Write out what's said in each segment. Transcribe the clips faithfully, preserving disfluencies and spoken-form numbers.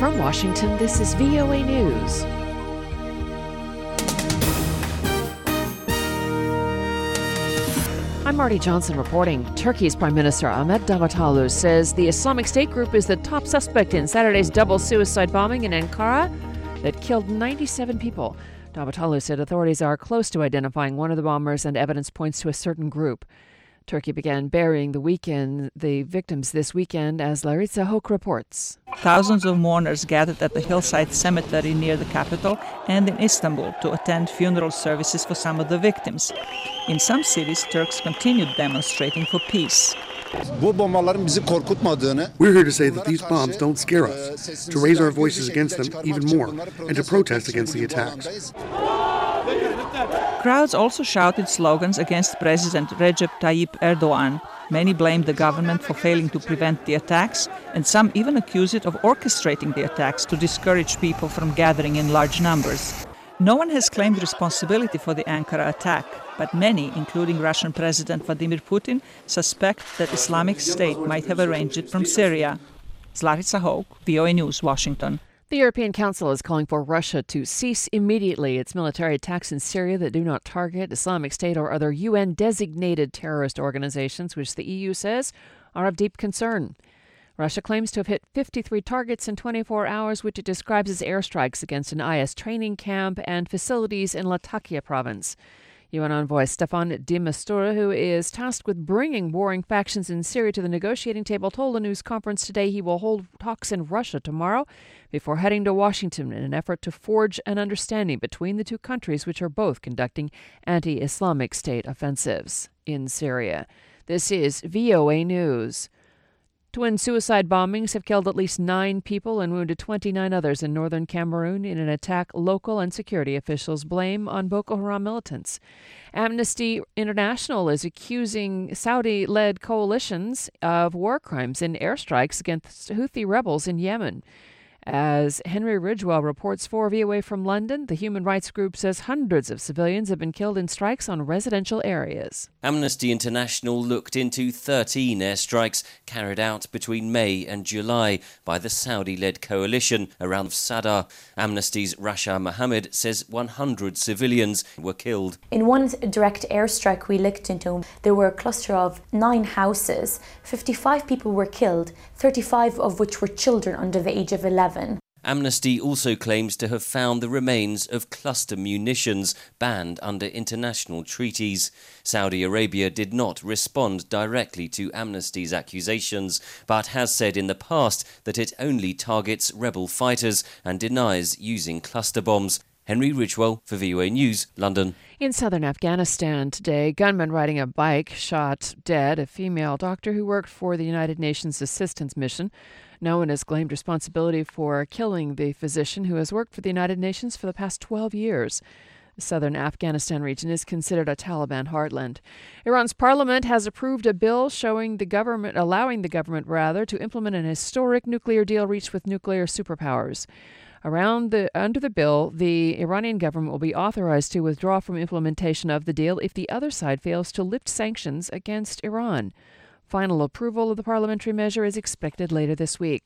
From Washington, this is V O A News. I'm Marty Johnson reporting. Turkey's Prime Minister Ahmet Davutoglu says the Islamic State group is the top suspect in Saturday's double suicide bombing in Ankara that killed ninety-seven people. Davutoglu said authorities are close to identifying one of the bombers and evidence points to a certain group. Turkey began burying the weekend the victims this weekend, as Larissa Hoke reports. Thousands of mourners gathered at the hillside cemetery near the capital and in Istanbul to attend funeral services for some of the victims. In some cities, Turks continued demonstrating for peace. We're here to say that these bombs don't scare us, to raise our voices against them even more, and to protest against the attacks. Crowds also shouted slogans against President Recep Tayyip Erdogan. Many blamed the government for failing to prevent the attacks, and some even accused it of orchestrating the attacks to discourage people from gathering in large numbers. No one has claimed responsibility for the Ankara attack, but many, including Russian President Vladimir Putin, suspect that Islamic State might have arranged it from Syria. Larissa Hoke, V O A News, Washington. The European Council is calling for Russia to cease immediately its military attacks in Syria that do not target Islamic State or other U N-designated terrorist organizations, which the E U says are of deep concern. Russia claims to have hit fifty-three targets in twenty-four hours, which it describes as airstrikes against an I S training camp and facilities in Latakia province. U N envoy Staffan de Mistura, who is tasked with bringing warring factions in Syria to the negotiating table, told a news conference today he will hold talks in Russia tomorrow before heading to Washington in an effort to forge an understanding between the two countries, which are both conducting anti-Islamic State offensives in Syria. This is V O A News. Twin suicide bombings have killed at least nine people and wounded twenty-nine others in northern Cameroon in an attack local and security officials blame on Boko Haram militants. Amnesty International is accusing Saudi-led coalitions of war crimes in airstrikes against Houthi rebels in Yemen. As Henry Ridgewell reports for V O A from London, the human rights group says hundreds of civilians have been killed in strikes on residential areas. Amnesty International looked into thirteen airstrikes carried out between May and July by the Saudi-led coalition around Sadr. Amnesty's Rasha Mohammed says one hundred civilians were killed. In one direct airstrike we looked into, there were a cluster of nine houses. fifty-five people were killed, thirty-five of which were children under the age of eleven. Amnesty also claims to have found the remains of cluster munitions banned under international treaties. Saudi Arabia did not respond directly to Amnesty's accusations, but has said in the past that it only targets rebel fighters and denies using cluster bombs. Henry Ridgewell for V O A News, London. In southern Afghanistan today, gunmen riding a bike shot dead a female doctor who worked for the United Nations Assistance Mission. No one has claimed responsibility for killing the physician who has worked for the United Nations for the past twelve years. The southern Afghanistan region is considered a Taliban heartland. Iran's parliament has approved a bill showing the government, allowing the government rather, to implement an historic nuclear deal reached with nuclear superpowers. Around the under the bill, the Iranian government will be authorized to withdraw from implementation of the deal if the other side fails to lift sanctions against Iran. Final approval of the parliamentary measure is expected later this week.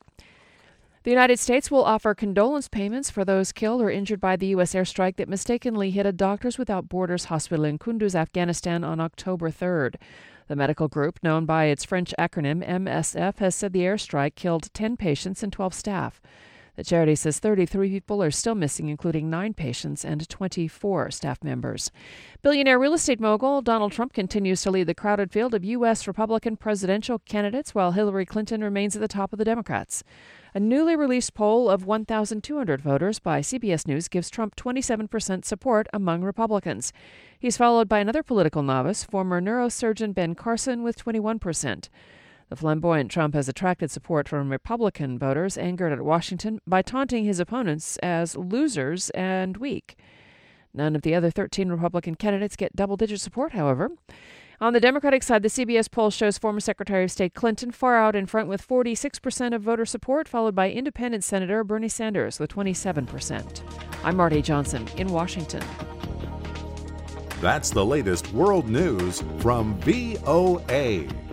The United States will offer condolence payments for those killed or injured by the U S airstrike that mistakenly hit a Doctors Without Borders hospital in Kunduz, Afghanistan on October third. The medical group, known by its French acronym M S F, has said the airstrike killed ten patients and twelve staff. The charity says thirty-three people are still missing, including nine patients and twenty-four staff members. Billionaire real estate mogul Donald Trump continues to lead the crowded field of U S Republican presidential candidates, while Hillary Clinton remains at the top of the Democrats. A newly released poll of one thousand two hundred voters by C B S News gives Trump twenty-seven percent support among Republicans. He's followed by another political novice, former neurosurgeon Ben Carson, with twenty-one percent. The flamboyant Trump has attracted support from Republican voters angered at Washington by taunting his opponents as losers and weak. None of the other thirteen Republican candidates get double-digit support, however. On the Democratic side, the C B S poll shows former Secretary of State Clinton far out in front with forty-six percent of voter support, followed by independent Senator Bernie Sanders with twenty-seven percent. I'm Marty Johnson in Washington. That's the latest world news from V O A.